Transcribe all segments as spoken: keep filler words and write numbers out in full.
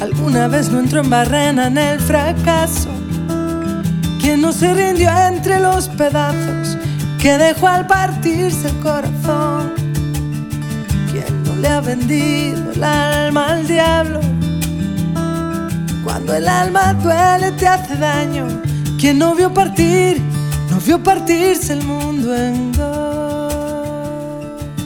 alguna vez no entró en barrena en el fracaso, quien no se rindió entre los pedazos que dejó al partirse el corazón, quien no le ha vendido el alma al diablo. Cuando el alma duele te hace daño, quien no vio partir, no vio partirse el mundo en dos.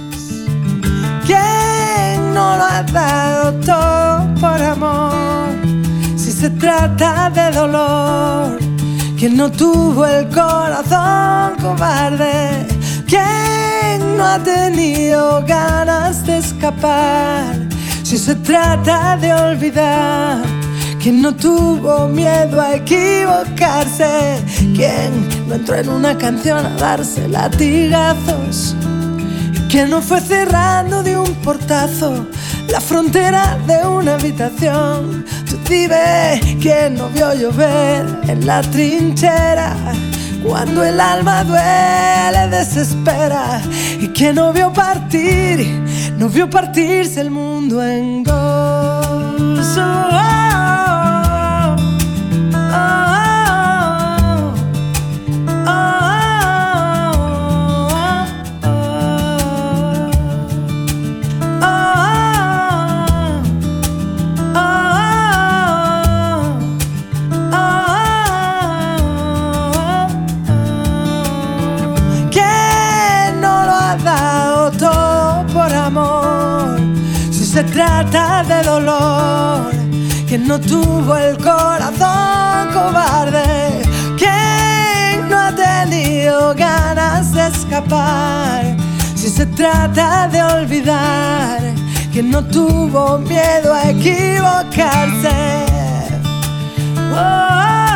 ¿Quién no lo ha dado todo por amor? Si se trata de dolor, ¿quién no tuvo el corazón cobarde? ¿Quién no ha tenido ganas de escapar? Si se trata de olvidar, ¿quién no tuvo miedo a equivocarse? ¿Quién no entró en una canción a darse latigazos? ¿Quién no fue cerrando de un portazo la frontera de una habitación? Tú dime, ¿quién no vio llover en la trinchera? Cuando el alma duele, desespera. ¿Y quién no vio partir, no vio partirse el mundo en dos? Oh, se trata de dolor, quien no tuvo el corazón cobarde, quien no ha tenido ganas de escapar. Si se trata de olvidar, quien no tuvo miedo a equivocarse. Oh,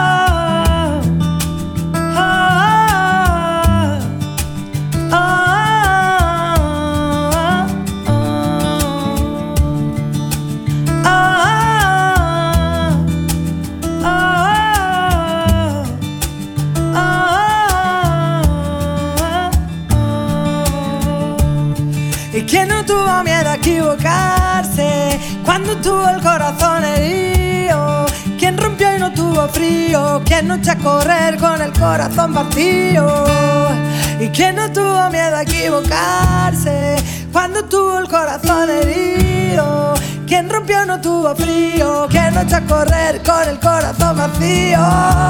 ¿y quién no tuvo miedo a equivocarse cuando tuvo el corazón herido? ¿Quién rompió y no tuvo frío? ¿Quién no echó a correr con el corazón vacío? ¿Y quién no tuvo miedo a equivocarse cuando tuvo el corazón herido? ¿Quién rompió y no tuvo frío? ¿Quién no echó a correr con el corazón vacío?